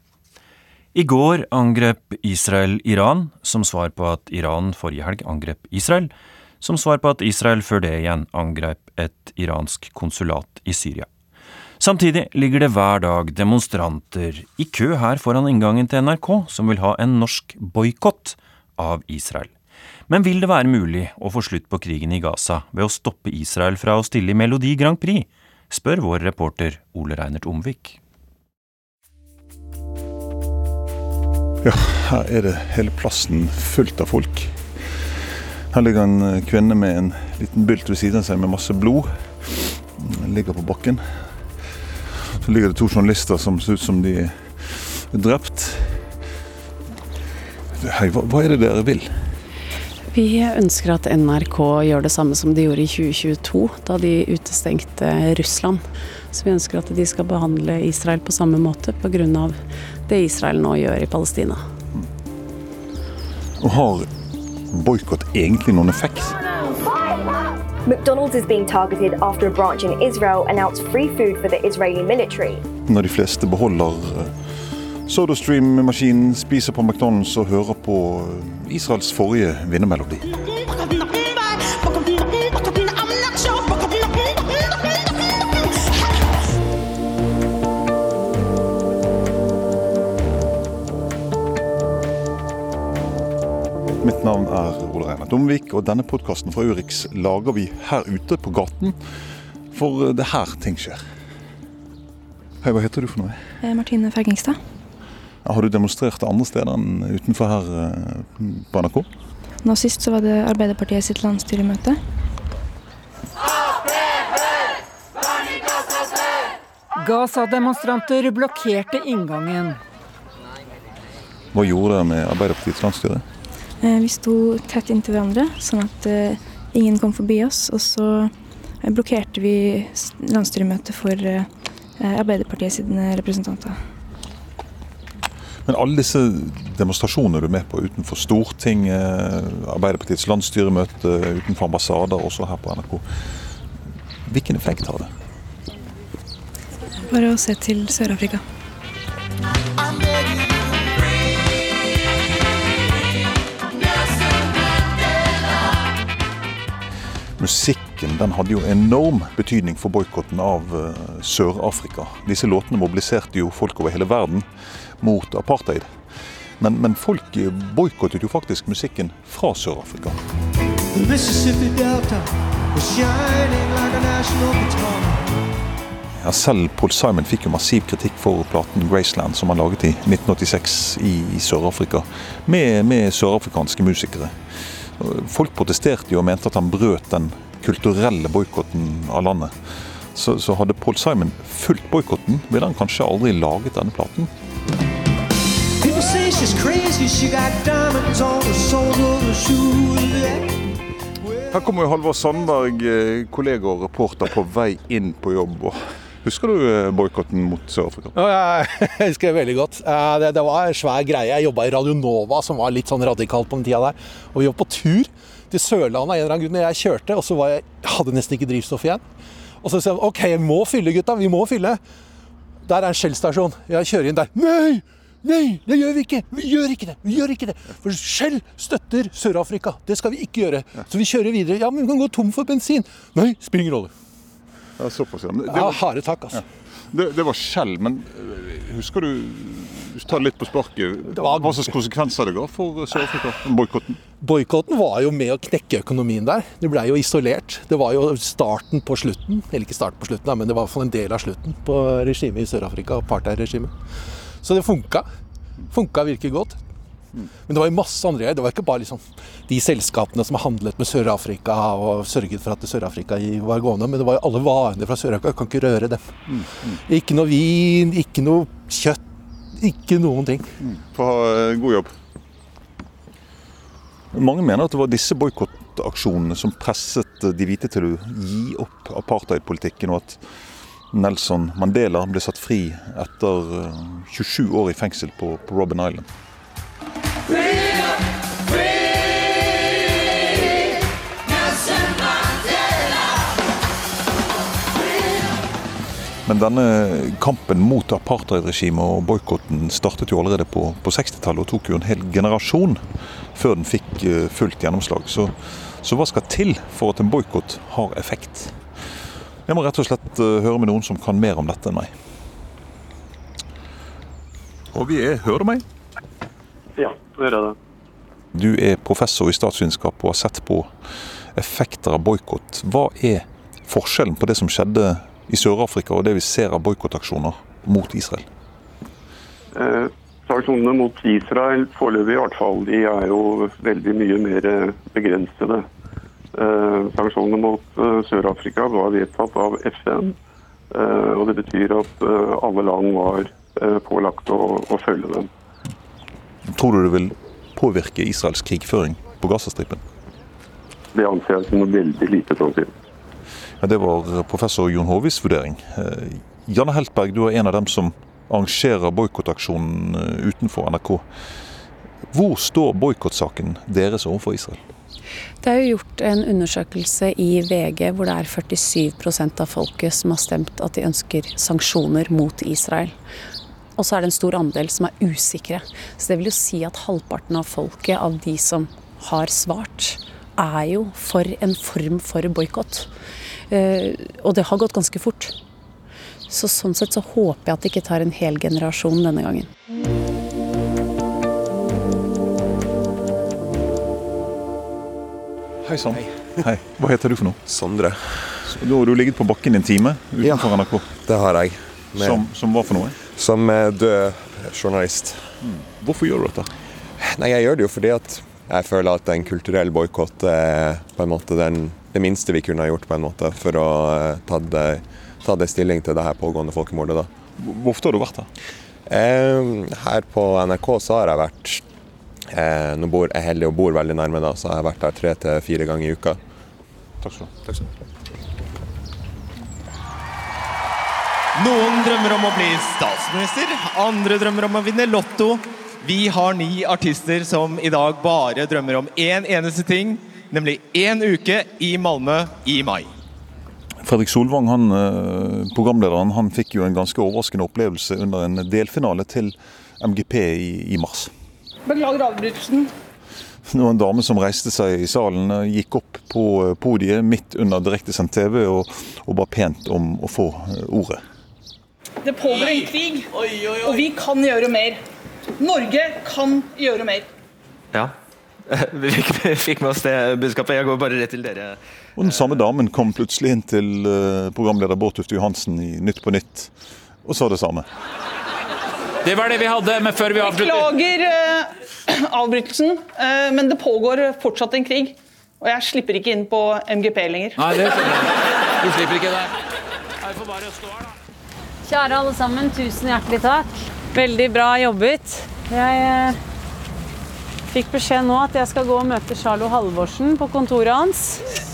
I går angrep Israel Iran, som svar på at Iran forrige helg angrep Israel, som svar på at Israel før det igjen angrep et iransk konsulat i Syria. Samtidig ligger det hver dag demonstranter i kø her foran inngangen til NRK, som vil ha en norsk boykott av Israel. Men vil det være mulig å få slutt på krigen i Gaza ved å stoppe Israel fra å stille i Melodi Grand Prix? Spør vår reporter Ole Reinert Omvik. Ja, her det hele plassen fullt av folk. Her ligger en kvinne med en liten bylt ved siden av seg med masse blod. Den ligger på bakken. Så ligger det 2 journalister som ser ut som de drept. Hei, hva det dere vil? Vi ønsker at NRK gjør det samme som de gjorde i 2022, da de utestengte Russland. Så vi ønsker at de skal behandle Israel på samme måte, på grunn av det Israel nå gjør i Palestina. Og har boykott egentlig noen effekt? McDonald's is being targeted after a branch in Israel announced free food for the Israeli military. Når de fleste beholder SodaStream-maskinen, spiser på McDonald's og hører på Israels forrige vinnermelodi. Mitt navn Ole Reinert Omvik, og denne podcasten fra Urix lager vi her ute på gaten, for det her ting skjer. Hei, hva heter du for noe? Martine Fergingstad. Har du demonstrert andre steder enn utenfor her på NRK? Nå sist så var det Arbeiderpartiet sitt landsstyremøte. Gaza-demonstranter blokkerte inngangen. Hva gjorde dere med Arbeiderpartiets landsstyre? Vi sto tett inntil hverandre, sånn at ingen kom forbi oss, og så blokkerte vi landsstyremøtet for Arbeiderpartiet sine representanter. Men alle disse demonstrasjonene du er med på utenfor Stortinget, Arbeiderpartiets landsstyremøte, utenfor ambassader, også her på NRK, hvilken effekt har det? Bare å se til Sør-Afrika. Musikken, den hadde jo enorm betydning for boykotten av Sør-Afrika. Disse låtene mobiliserte jo folk over hele verden mot apartheid. Men folk boykottet jo faktisk musikken fra Sør-Afrika. Ja, selv Paul Simon fikk jo massiv kritikk for platen Graceland, som han laget i 1986 i Sør-Afrika, med sørafrikanske musikere. Folk protesterte jo og mente at han brøt den kulturelle boykotten av landet. Så hadde Paul Simon fulgt boykotten, ville han kanskje aldri laget denne platen. Her kommer jo Halvor Sandberg, kollega og reporter, på vei inn på jobb. Husker du boykotten mot Sør-Afrika? Ja, jeg husker det veldig godt. Det var en svær greie. Jeg jobbet i Radio Nova, som var litt sånn radikalt på den tida der. Og vi var på tur til Sørlandet av en eller annen grunn når jeg kjørte, og så hadde nesten ikke drivstoff igjen. Og så sa jeg, ok, vi må fylle, gutta, vi må fylle. Der en Shell-stasjon. Jeg kjører inn der. Nei, det gjør vi ikke. Vi gjør ikke det. For Shell støtter Sør-Afrika. Det skal vi ikke gjøre. Så vi kjører videre. Ja, men vi kan gå tom for bensin. Nei, spiller ingen rolle. Ja, såpass, ja. Ja, harde takk, altså. Ja. Det var Shell, men husker du, hvis du tar litt på sparket, hva slags konsekvenser det ga for Sør-Afrika, boykotten? Boykotten var jo med å knekke økonomien der. Det ble jo isolert. Det var jo starten på slutten, eller ikke starten på slutten, men det var en del av slutten på regimet i Sør-Afrika, apartheid-regimet. Så det funka virkelig godt. Men det var jo masse andre greier. Det var ikke bare liksom de selskapene som har handlet med Sør-Afrika og sørget for at Sør-Afrika var gående, men det var jo alle varene fra Sør-Afrika. Jeg kan ikke røre dem. Ikke noe vin, ikke noe kjøtt, ikke noen ting. God jobb. Mange mener at det var disse boykottaksjonene som presset de hvite til å gi opp apartheidpolitikken, og at Nelson Mandela ble satt fri etter 27 år i fengsel på Robben Island. Men denne kampen mot apartheidregimet og boykotten startet jo allerede på 60-tallet og tok jo en hel generasjon før den fikk fullt gjennomslag. Så hva skal til for at en boykott har effekt? Jeg må rett og slett høre med noen som kan mer om dette enn meg. Og hører du meg? Ja, hører jeg det. Du professor I statsvitenskap og har sett på effekter av boikott. Hva forskjellen på det som skjedde I Sør-Afrika og det vi ser av boikottaksjoner mot Israel? Sanksjonene mot Israel foreløpig I hvert fall, de jo veldig mye mer begrensede. Sanksjonene mot Sør-Afrika var vedtatt av FN, og det betyr at alle land var pålagt å følge dem. Tror du det vil påvirke Israels krigføring på Gazastripen? Det anser jeg som noe veldig lite sannsynlig. Ja, det var professor Jon Håvis vurdering. Janne Heltberg, du en av dem som arrangerer boikottaksjonen utenfor NRK. Hvor står boikottsaken deres overfor Israel? Det jo gjort en undersøkelse I VG hvor det 47% av folket som har stemt at de ønsker sanksjoner mot Israel. Og så det en stor andel som usikre. Så det vil jo si at halvparten av folket av de som har svart jo for en form for boikott. Og det har gått ganske fort. Så sånn sett så håper jeg at det ikke tar en hel generasjon denne gangen. Hei sann. Hei. Hva heter du for noe? Sondre. Da har du ligget på bakken en time utenfor NRK. Det har jeg. Som hva for noe? Som død journalist. Hvorfor gjør du dette? Nei, jeg gjør det jo fordi at jeg føler at en kulturell boikott på en måte det minste vi kunne ha gjort på en måte for å ta det stilling til det her pågående folkemordet da. Hvor ofte har du vært her? Her på NRK så har jeg vært, nå bor jeg heldig og bor veldig nærme da, så har jeg vært her 3 til 4 ganger I uka. Takk skal du ha. Noen drømmer om å bli statsminister, andre drømmer om å vinne lotto. Vi har 9 artister som I dag bare drømmer om en eneste ting, nemlig en uke I Malmö I mai. Fredrik Solvang, programlederen, han fikk jo en ganske overraskende opplevelse under en delfinale til MGP I mars. Beklager avbrytelsen. Det var en dame som reiste seg I salen, gikk opp på podiet midt under direktesendt TV og ba pent om å få ordet. Det pågår en krig, og vi kan gjøre mer. Norge kan gjøre mer. Ja, vi fikk med oss det budskapet. Jeg går bare rett til dere. Og den samme damen kom plutselig inn til programleder Bård Tufte Johansen I Nytt på Nytt, og sa det samme. Det var det vi hadde, men før vi avbryter... Beklager avbrytelsen, men det pågår fortsatt en krig, og jeg slipper ikke inn på MGP lenger. Nei, du slipper ikke der. Jeg får bare stå her da. Kjære alle sammen, tusen hjertelig takk. Veldig bra jobbet. Jeg fikk beskjed nå at jeg skal gå og møte Charlo Halvorsen på kontoret hans.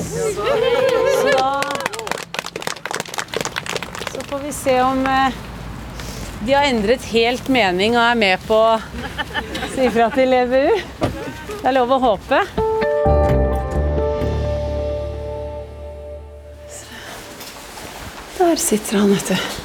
Så får vi se om de har endret helt mening og med på å si fra til EBU. Det lov å håpe. Der sitter han, vet du.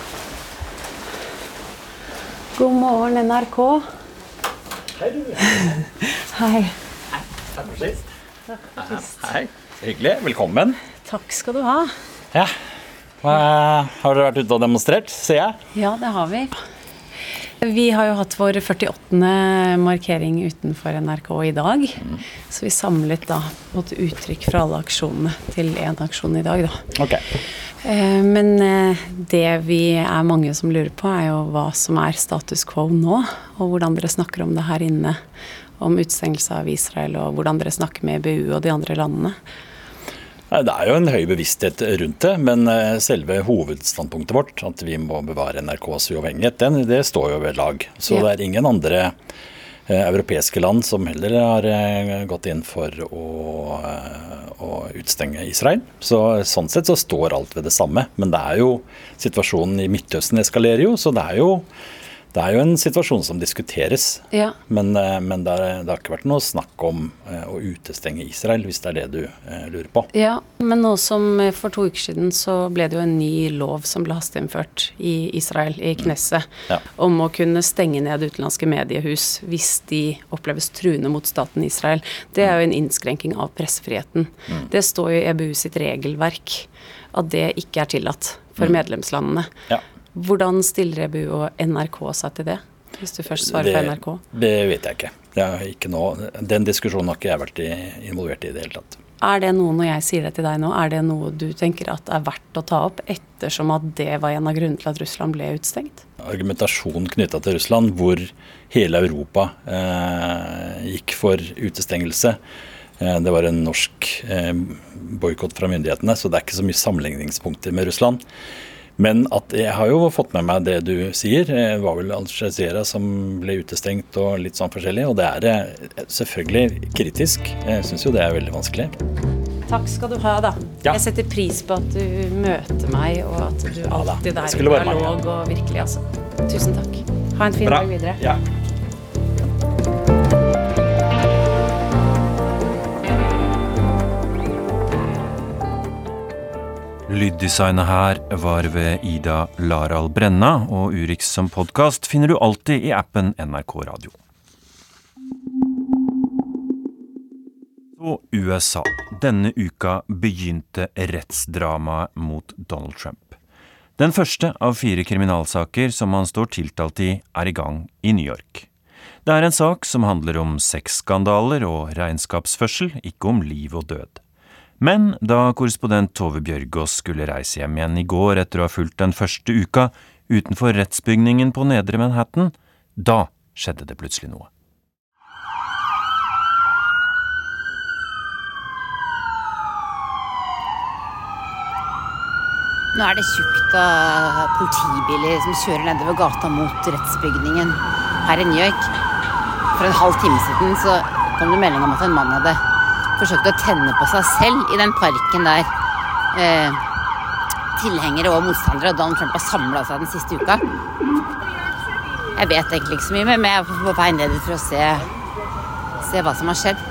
God morgen, NRK. Hei, du. Hei. Takk for sist. Hei, hyggelig. Velkommen. Takk skal du ha. Ja. Har dere vært ute og demonstrert, ser jeg? Ja, det har vi. Vi har jo hatt vår 48. markering utenfor NRK I dag. Så vi samlet da på et uttrykk fra alle aksjonene til en aksjon I dag da. Ok. Men det vi mange som lurer på jo hva som status quo nå, og hvordan dere snakker om det her inne, om utstengelse av Israel, og hvordan dere snakker med EBU og de andre landene. Det jo en høy bevissthet rundt det, men selve hovedstandpunktet vårt, at vi må bevare NRKs uavhengighet, det står jo ved lag. Så det ingen andre europeiske land som heller har gått inn for å utstenge Israel. Så sånn sett så står alt ved det samme, men det jo situasjonen I Midtøsten eskalerer jo, så det jo en situasjon som diskuteres. Ja. Men det har ikke vært noe snakk om å utestenge Israel, hvis det det du lurer på. Ja, men nå som for 2 uker siden så ble det jo en ny lov som ble hasteinnført I Israel, I Knesset, om å kunne stenge ned utenlandske mediehus hvis de oppleves truende mot staten Israel. Det jo en innskrenking av pressefriheten. Det står jo I EBU sitt regelverk at det ikke tillatt for medlemslandene. Ja. Hvordan stiller EBU og NRK seg til det, hvis du først svarer for NRK? Det vet jeg ikke. Det er ikke noe, den diskusjonen har ikke jeg vært involvert i det hele tatt. Det noe, når jeg sier det til deg nå, det noe du tenker at verdt å ta opp, ettersom at det var en av grunnene til at Russland ble utstengt? Argumentasjon knyttet til Russland, hvor hele Europa gikk for utestengelse. Det var en norsk boykott fra myndighetene, så det ikke så mye sammenligningspunkter med Russland. Men at jeg har jo fått med meg det du sier, var vel Al Jazeera som ble utestengt og litt sånn forskjellig, og det selvfølgelig kritisk. Jeg synes jo det veldig vanskelig. Takk skal du ha da. Ja. Jeg setter pris på at du møter meg, og at du alltid i dialog og virkelig, altså. Tusen takk. Ha en fin dag videre. Ja. Lyddesignet her var ved Ida Laral Brenna, og Urix som podcast finner du alltid i appen NRK Radio. Så USA. Denne uka begynte rettsdramaet mot Donald Trump. Den første av 4 kriminalsaker som han står tiltalt i I gang i New York. Det en sak som handler om sexskandaler og regnskapsførsel, ikke om liv og død. Men da korrespondent Tove Bjørgaas skulle reise hjem igjen i går etter å ha fulgt den første uka utenfor rettsbygningen på Nedre Manhattan, da skjedde det plutselig noe. Nå det tjukt av politibiler som kjører nedover gata mot rettsbygningen her i New York. For en halv time siden så kom det melding om at en mann hadde forsøkte å tenne på seg selv i den parken der tilhengere og motstandere av Donald Trump har samlet seg den siste uka. Jeg vet egentlig ikke så mye, men jeg er på vei ned for å se hva som har skjedd.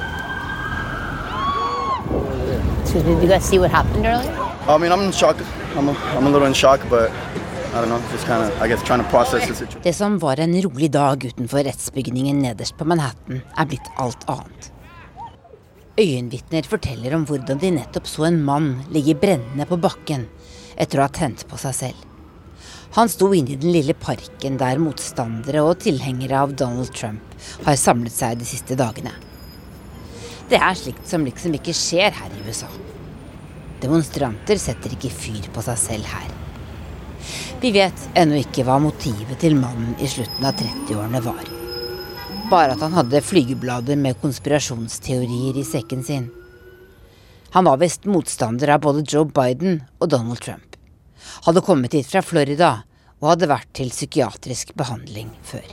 Did you guys see what happened earlier? I mean, I'm in shock. I'm a little in shock, but I don't know, just kind of, I guess, trying to process the situation. Det som var en rolig dag utenfor rettsbygningen nederst på Manhattan blitt alt annet. Øyenvitner forteller om hvordan de nettopp så en mann ligge brennende på bakken etter å ha tent på seg selv. Han sto inne i den lille parken der motstandere og tilhengere av Donald Trump har samlet seg de siste dagene. Det slikt som liksom ikke skjer her i USA. Demonstranter setter ikke fyr på seg selv her. Vi vet ennå ikke hva motivet til mannen i slutten av 30-årene var. Bare at han hadde flygeblader med konspirasjonsteorier i sekken sin. Han var visst motstander av både Joe Biden og Donald Trump. Hadde kommet hit fra Florida og hadde vært til psykiatrisk behandling før.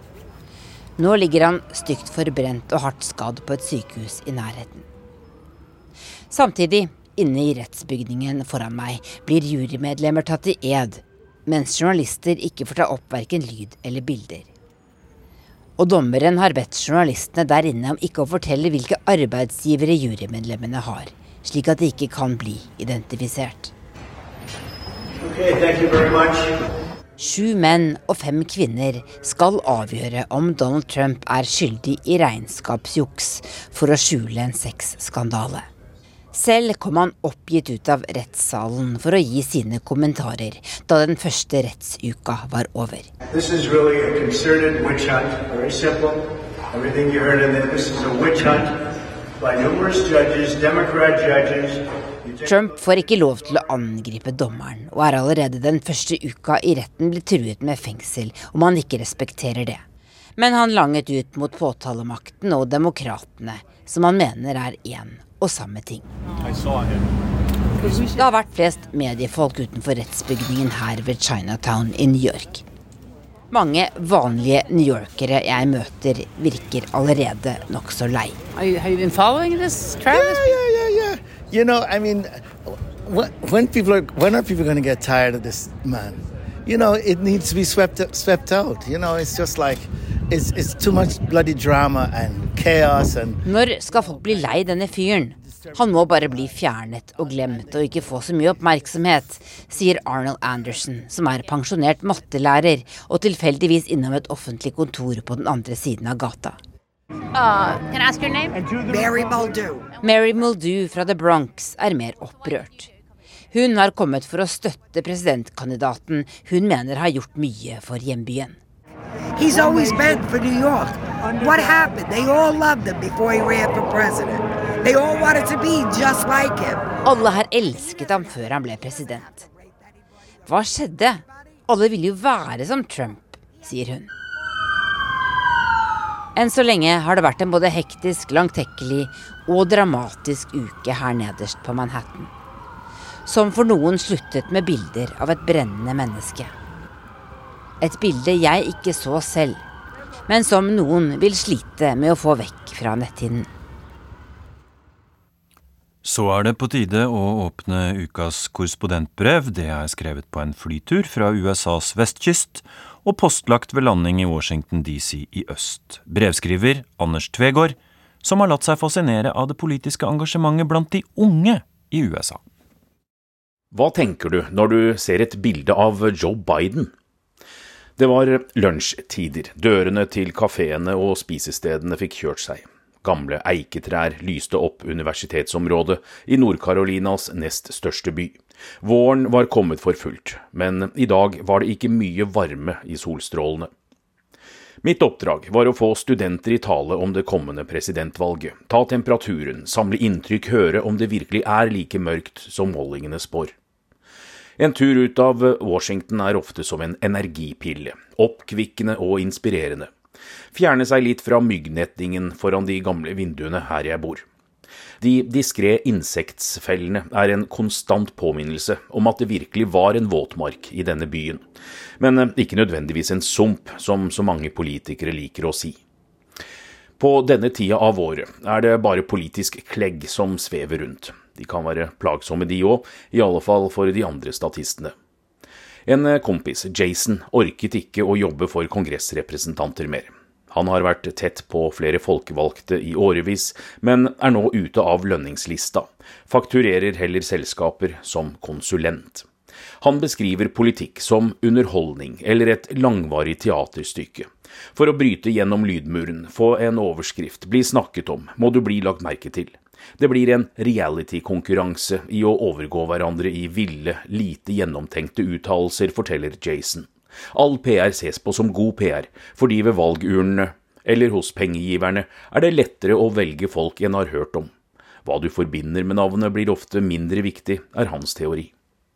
Nå ligger han stygt forbrent og hardt skadd på et sykehus i nærheten. Samtidig, inne i rettsbygningen foran meg, blir jurymedlemmer tatt i ed, mens journalister ikke får ta opp hverken lyd eller bilder. Og dommeren har bedt journalistene der inne om ikke å fortelle hvilke arbeidsgivere jurymedlemmene har, slik at de ikke kan bli identifisert. Okay, thank you very much. 7 menn og 5 kvinner skal avgjøre om Donald Trump skyldig i regnskapsjuks for å skjule en sexskandale. Selv kom han oppgitt ut av rettssalen for å gi sine kommentarer da den første rettsuka var over. This is really a concerted witch hunt. Very simple. Everything you heard in there, this is a witch hunt by numerous judges, Democrat judges. Trump får ikke lov til å angripe dommeren, og allerede den første uka i retten blitt truet med fengsel om han ikke respekterer det. Men han langet ut mot påtalemakten og demokratene, som han mener en og samme ting. Det har vært flest mediefolk utenfor rettsbygningen her ved Chinatown i New York. Mange vanlige New Yorkere jeg møter virker allerede nok så lei. Have you been following this, Travis? Yeah. You know, I mean, when are people going to get tired of this man? You know, it needs to be swept out. You know, it's just like, it's too much bloody drama and chaos and... Når skal folk bli lei denne fyren? Han må bare bli fjernet og glemt og ikke få så mye oppmerksomhet, sier Arnold Anderson, som pensjonert mattelærer og tilfeldigvis innom et offentlig kontor på den andre siden av gata. Can I ask your name? Mary Muldoon. Mary Muldoon fra The Bronx mer opprørt. Hun har kommet for å støtte presidentkandidaten hun mener har gjort mye for hjembyen. He's always been for New York. What happened? They all loved him before he ran for president. They all wanted to be just like him. Alle her elsket ham før han ble president. Hva skjedde? Alle ville jo være som Trump, sier hun. Enn så lenge har det vært en både hektisk, langtekkelig og dramatisk uke her nederst på Manhattan. Som for noen sluttet med bilder av et brennende menneske. Et bilde jeg ikke så selv, men som noen vil slite med å få vekk fra netthinnen. Så er det på tide å åpne ukas korrespondentbrev. Det er skrevet på en flytur fra USAs vestkyst og postlagt ved landing i Washington DC i øst. Brevskriver Anders Tvegård, som har latt seg fascinere av det politiske engasjementet blant de unge i USA. Hva tenker du når du ser et bilde av Joe Biden? Det var lunsjtider. Dørene til kaféene og spisestedene fikk kjørt seg. Gamle eiketrær lyste opp universitetsområdet i Nord-Carolinas nest største by. Våren var kommet for fullt, men i dag var det ikke mye varme i solstrålene. Mitt oppdrag var å få studenter i tale om det kommende presidentvalget, ta temperaturen, samle inntrykk, høre om det virkelig er like mørkt som målingene spår. En tur ut av Washington er ofte som en energipille, oppkvikkende og inspirerende. Fjerne seg litt fra myggnettingen foran de gamle vinduene her jeg bor. De diskré insektsfellene er en konstant påminnelse om at det virkelig var en våtmark i denne byen, men ikke nødvendigvis en sump, som så mange politikere liker å si. På denne tida av året er det bare politisk klegg som svever rundt. De kan være plagsomme de også, i alle fall for de andre statistene. En kompis, Jason, orket ikke å jobbe for kongressrepresentanter mer. Han har vært tett på flere folkevalgte i årevis, men er nå ute av lønningslista. Fakturerer heller selskaper som konsulent. Han beskriver politikk som underholdning eller et langvarig teaterstykke. For å bryte gjennom lydmuren, få en overskrift, bli snakket om, må du bli lagt merke til. Det blir en reality-konkurranse i å overgå hverandre i ville, lite gjennomtenkte uttalelser, forteller Jason. All PR ses på som god PR, fordi ved valgurnene, eller hos pengegiverne, er det lettere å velge folk en har hørt om. Hva du forbinder med navnet blir ofte mindre viktig, er hans teori.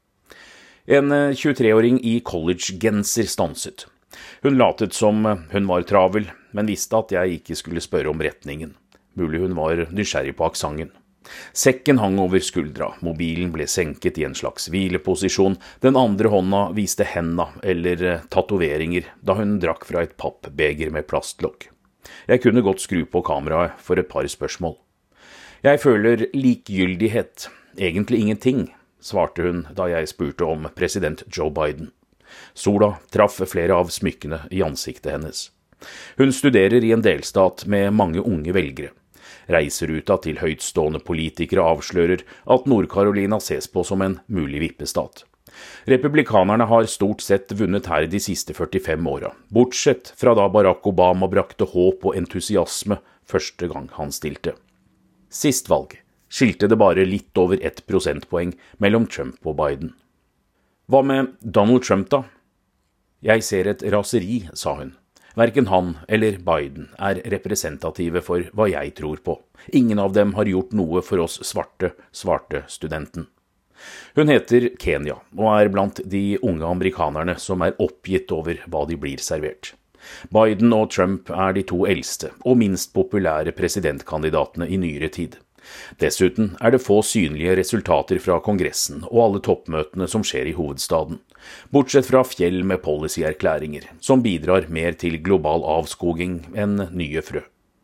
En 23-åring i college-genser stanset. Hun latet som hun var travel, men visste at jeg ikke skulle spørre om retningen. Mulig hun var nysgjerrig på aksangen. Sekken hang over skuldra, mobilen ble senket i en slags hvileposisjon, den andre hånda viste henda eller tatoveringer da hun drakk fra et pappbeger med plastlokk. Jeg kunne godt skru på kameraet for et par spørsmål. Jeg føler likegyldighet, egentlig ingenting, svarte hun da jeg spurte om president Joe Biden. Sola traff flere av smykkene i ansiktet hennes. Hun studerer i en delstat med mange unge velgere. Reiseruta til høytstående politikere avslører at Nord-Carolina ses på som en mulig vippestat. Republikanerne har stort sett vunnet her de siste 45 åra, bortsett fra da Barack Obama brakte håp og entusiasme første gang han stilte. Sist valg skilte det bare litt over 1 prosentpoeng mellom Trump og Biden. Hva med Donald Trump da? Jeg ser et raseri, sa hun. Hverken han eller Biden er representative for hva jeg tror på. Ingen av dem har gjort noe for oss svarte, svarte studenten. Hun heter Kenya og er blant de unge amerikanerne som er oppgitt over hva de blir servert. Biden og Trump er de to eldste og minst populære presidentkandidatene i nyere tid. Dessuten er det få synlige resultater fra kongressen og alle toppmøtene som skjer i hovedstaden, bortsett fra fjell med policyerklæringer, som bidrar mer til global avskoging enn nye frø.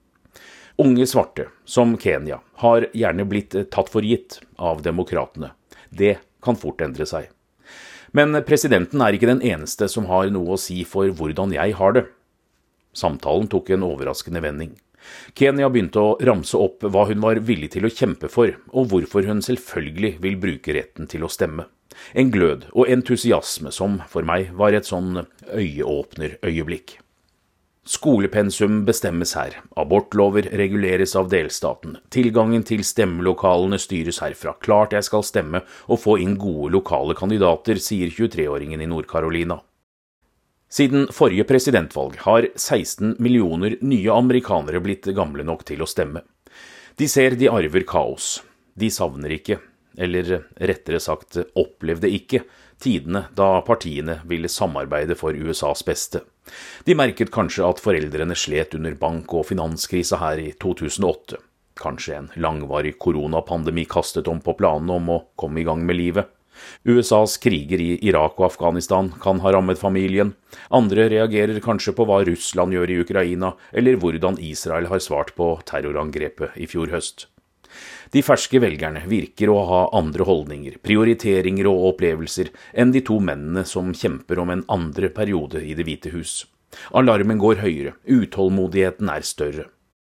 Unge svarte, som Kenya, har gjerne blitt tatt for gitt av demokratene. Det kan fort endre seg. Men presidenten er ikke den eneste som har noe å si for hvordan jeg har det. Samtalen tok en overraskende vending. Kenya begynte å ramse opp hva hun var villig til å kjempe for, og hvorfor hun selvfølgelig vil bruke retten til å stemme. En glød og entusiasme som for meg var et sånn øyeåpner-øyeblikk. Skolepensum bestemmes her, abortlover reguleres av delstaten, tilgangen til stemmelokalene styres herfra, klart jeg skal stemme og få inn gode lokale kandidater, sier 23-åringen i Nord-Carolina. Siden forrige presidentvalg har 16 millioner nye amerikanere blitt gamle nok til å stemme. De ser de arver kaos. De savner ikke, eller rettere sagt opplevde ikke, tidene da partiene ville samarbeide for USAs beste. De merket kanskje at foreldrene slet under bank- og finanskrisa her i 2008. Kanskje en langvarig koronapandemi kastet om på planene om å komme i gang med livet. USAs kriger i Irak og Afghanistan kan ha rammet familien. Andre reagerer kanskje på hva Russland gjør i Ukraina, eller hvordan Israel har svart på terrorangrepet i fjor høst. De ferske velgerne virker å ha andre holdninger, prioriteringer og opplevelser enn de to mennene som kjemper om en andre periode i Det hvite hus. Alarmen går høyere, utålmodigheten er større.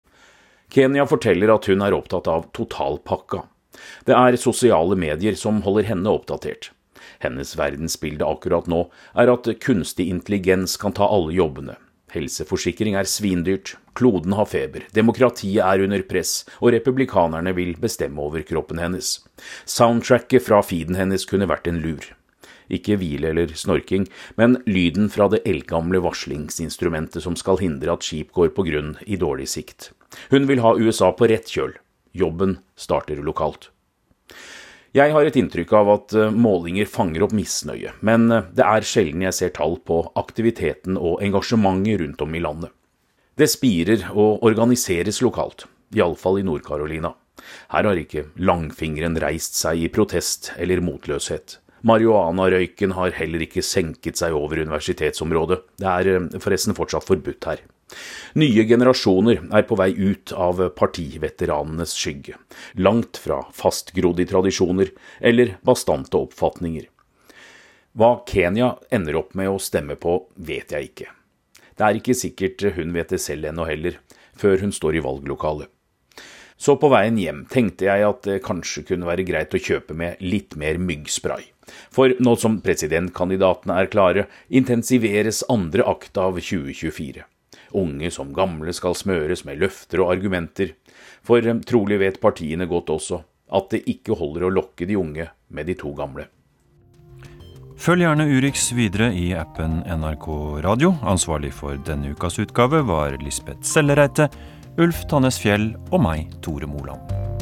Kenya forteller at hun er opptatt av totalpakka. Det er sosiale medier som holder henne oppdatert. Hennes verdensbilde akkurat nå er at kunstig intelligens kan ta alle jobbene. Helseforsikring er svindyrt, kloden har feber, demokratiet er under press, og republikanerne vil bestemme over kroppen hennes. Soundtracket fra feeden hennes kunne vært en lur. Ikke hvile eller snorking, men lyden fra det eldgamle varslingsinstrumentet som skal hindre at skip går på grunn i dårlig sikt. Hun vil ha USA på rett kjøl. Jobben starter lokalt. Jeg har et inntrykk av at målinger fanger opp misnøye, men det er sjelden jeg ser tall på aktiviteten og engasjementet rundt om i landet. Det spirer og organiseres lokalt, i alle fall i Nord-Carolina. Her har ikke langfingeren reist seg i protest eller motløshet. Marihuana-røyken har heller ikke senket seg over universitetsområdet. Det er forresten fortsatt forbudt her. Nye generasjoner er på vei ut av partiveteranenes skygge, langt fra fastgrodde tradisjoner eller bastante oppfatninger. Hva Kenya ender opp med å stemme på, vet jeg ikke. Det er ikke sikkert hun vet det selv ennå heller, før hun står i valglokalet. Så på veien hjem tenkte jeg at det kanskje kunne være greit å kjøpe med litt mer myggspray. For nå som presidentkandidatene er klare, intensiveres andre akt av 2024. Unge som gamle skal smøres med løfter og argumenter, for trolig vet partiene godt også at det ikke holder å lokke de unge med de to gamle. Følg gjerne Urix videre i appen NRK Radio. Ansvarlig for denne ukas utgave var Lisbeth Sellereite, Ulf Tannes Fjell og meg, Tore Moland.